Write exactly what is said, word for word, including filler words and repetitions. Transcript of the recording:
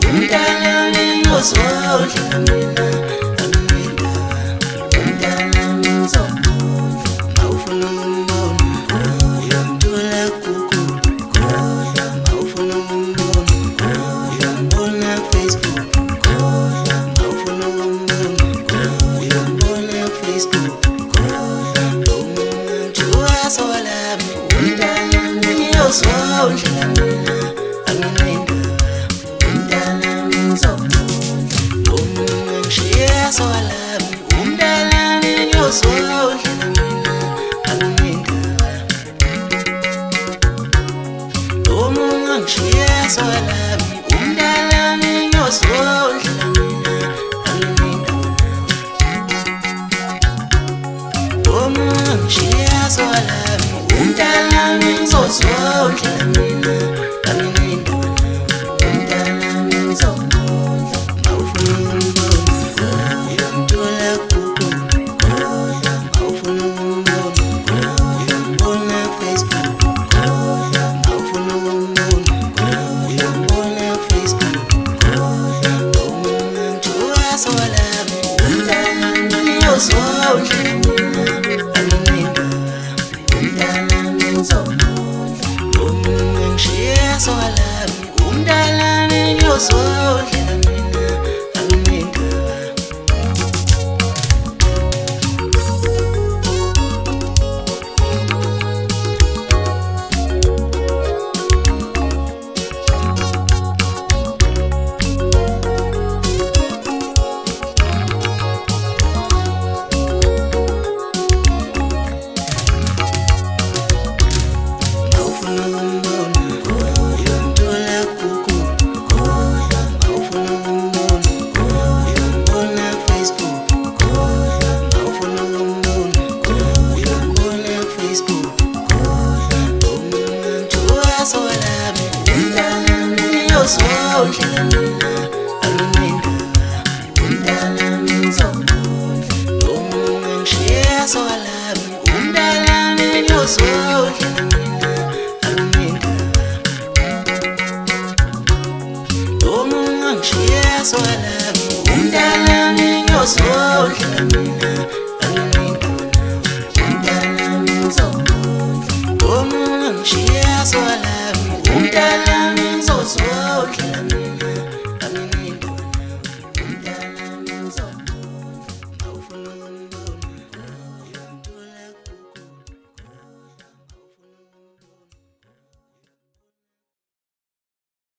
umntanami ngiyozondla mina anginendaba umntanami ngizomondla mawufuna ukumbona uyamthola ku-Google mawufuna ukumbona uyambona Facebook mawufuna ukumbona uyambona Facebook umuntu wasolami umntanami ngiyozondla mina Solami umntanami ngiyozondla mina anginendaba uma ungangishiya solami umntanami ngiyozondla mina anginendaba uma ungangishiya solami umntanami ngizozondla mina anginendaba umntanami ngizomondla mawufuna Solami umntanami ngiyozondla mina anginendaba Solami umntanami ngiyozondla mina anginendaba umntanami ngizomondla uma ungangishiya solami umntanami ngiyozondla mina anginendaba uma ungangishiya solami umntanami ngiyozondla mina anginendaba umntanami ngizomondla uma ungangishiya solami umntanami ngizozondla mina